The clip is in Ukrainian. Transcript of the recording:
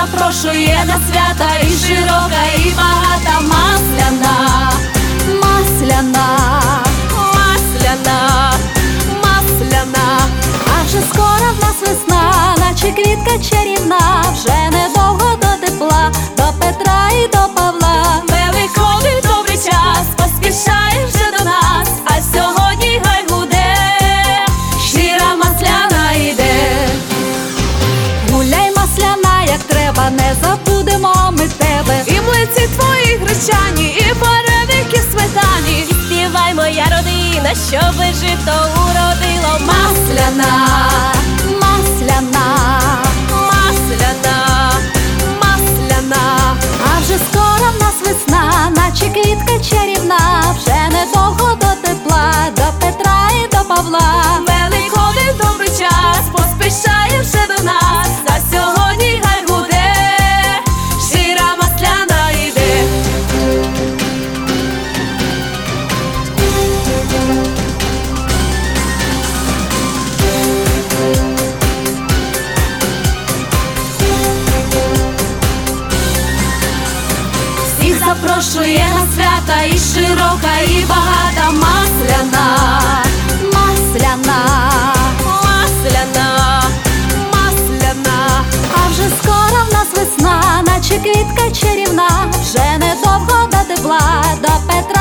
запрошує на свята, і широка, і багата масляна, масляна, масляна, масляна. А вже скоро в нас весна, наче квітка чарівна, вже недовго до тепла, до Петра і до Павла. Великодний добрий час поспішає вже до нас, а сьогодні хай гуде, щира масляна йде. Гуляй, масляна, як треба, не забудемо ми тебе. І млинці твої гречані, і вареники сметані. І співай, моя родина, щоби жито уродило. Масляна, масляна, масляна, масляна. А вже скоро в нас весна, наче квітка чарівна, вже недовго до тепла, до Петра і до Павла. Великодний добрий час поспішає вже до нас, а сьогодні хай гуде, щира масляна йде. Всіх запрошує на свята, і широка, і багата масляна, масляна, масляна, масляна. А вже скоро в нас весна, наче квітка чарівна, вже недовго до тепла, до Петра